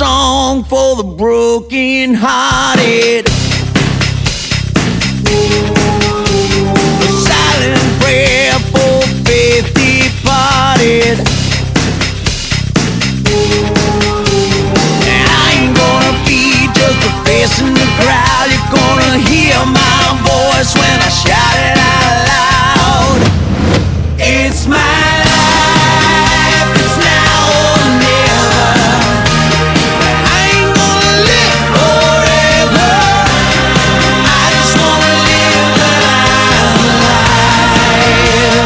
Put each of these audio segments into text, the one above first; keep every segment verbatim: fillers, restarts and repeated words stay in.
song for the broken hearted. A silent prayer for faith departed. And I ain't gonna be just a face in the crowd. You're gonna hear my voice when I shout it out loud. It's my life, it's now or never. I ain't gonna live forever. I just wanna live the life.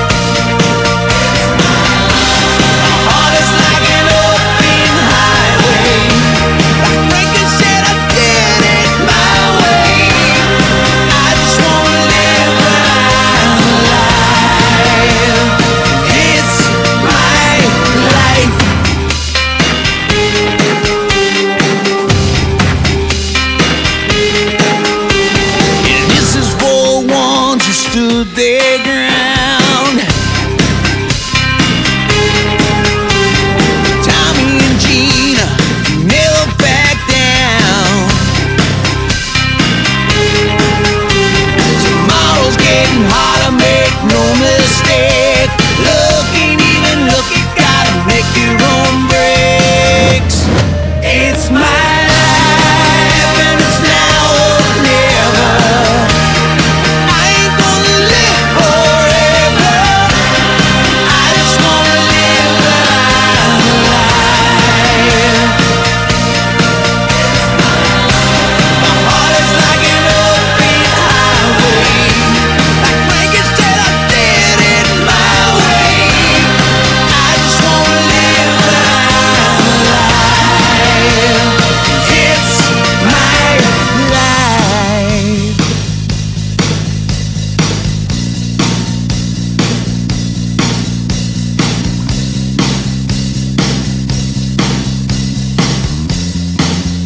My heart is like an open highway. Like Franklin said, I did it my way. I just wanna live the life. It's my life. And this is for ones who stood their ground. Tommy and Gina never back down. Tomorrow's getting harder, make no mistake. Look ain't even look, you gotta make your own breaks. It's my life and it's now or never. I ain't gonna live forever. I just wanna live the life. My heart is like an open highway. Like Franklin said, I did it my way. I just wanna live the life. It's my life.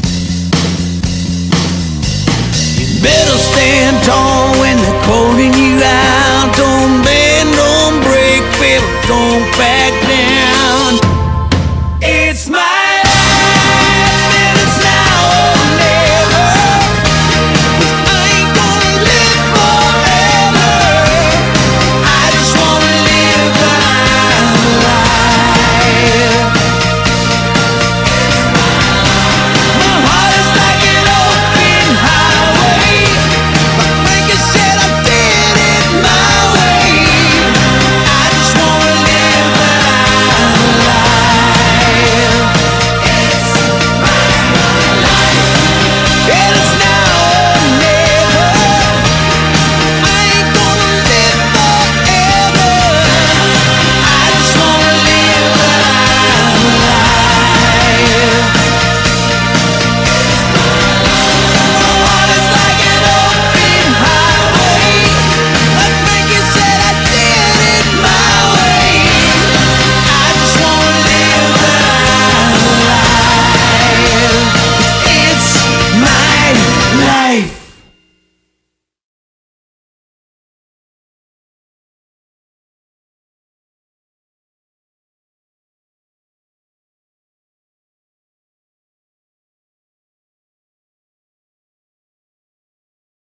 You better stand tall when they're calling you